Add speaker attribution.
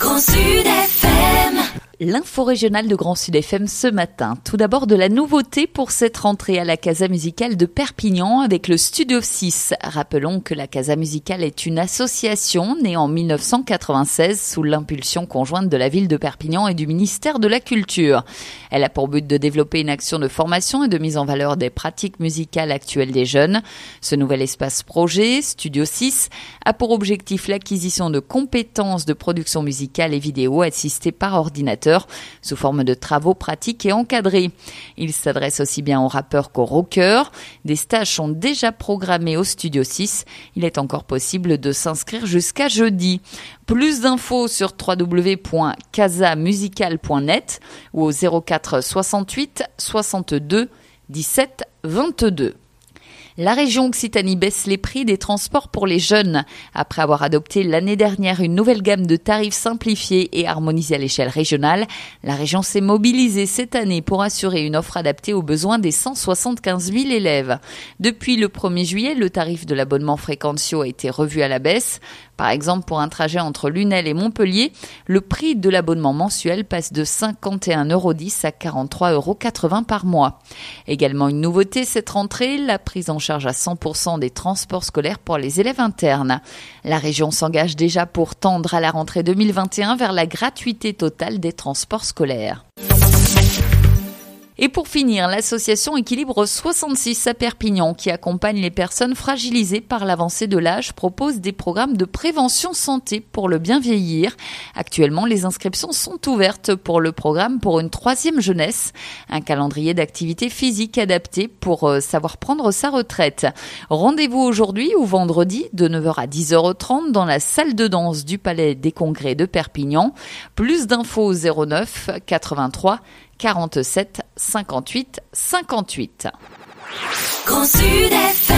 Speaker 1: Grand Sud FM.
Speaker 2: L'info régionale de Grand Sud FM ce matin. Tout d'abord de la nouveauté pour cette rentrée à la Casa Musicale de Perpignan avec le Studio 6. Rappelons que la Casa Musicale est une association née en 1996 sous l'impulsion conjointe de la ville de Perpignan et du ministère de la Culture. Elle a pour but de développer une action de formation et de mise en valeur des pratiques musicales actuelles des jeunes. Ce nouvel espace projet, Studio 6, a pour objectif l'acquisition de compétences de production musicale et vidéo assistées par ordinateur sous forme de travaux pratiques et encadrés. Il s'adresse aussi bien aux rappeurs qu'aux rockers. Des stages sont déjà programmés au Studio 6. Il est encore possible de s'inscrire jusqu'à jeudi. Plus d'infos sur www.casamusical.net ou au 04 68 62 17 22. La région Occitanie baisse les prix des transports pour les jeunes. Après avoir adopté l'année dernière une nouvelle gamme de tarifs simplifiés et harmonisés à l'échelle régionale, la région s'est mobilisée cette année pour assurer une offre adaptée aux besoins des 175 000 élèves. Depuis le 1er juillet, le tarif de l'abonnement Fréquentio a été revu à la baisse. Par exemple, pour un trajet entre Lunel et Montpellier, le prix de l'abonnement mensuel passe de 51,10 € à 43,80 € par mois. Également une nouveauté cette rentrée, la prise en charge à 100% des transports scolaires pour les élèves internes. La région s'engage déjà pour tendre à la rentrée 2021 vers la gratuité totale des transports scolaires. Et pour finir, l'association Équilibre 66 à Perpignan, qui accompagne les personnes fragilisées par l'avancée de l'âge, propose des programmes de prévention santé pour le bien vieillir. Actuellement, les inscriptions sont ouvertes pour le programme pour une 3e jeunesse, un calendrier d'activités physiques adapté pour savoir prendre sa retraite. Rendez-vous aujourd'hui ou vendredi de 9h à 10h30 dans la salle de danse du Palais des Congrès de Perpignan. Plus d'infos 09 83 47 58 58.
Speaker 1: Grand Sud FM.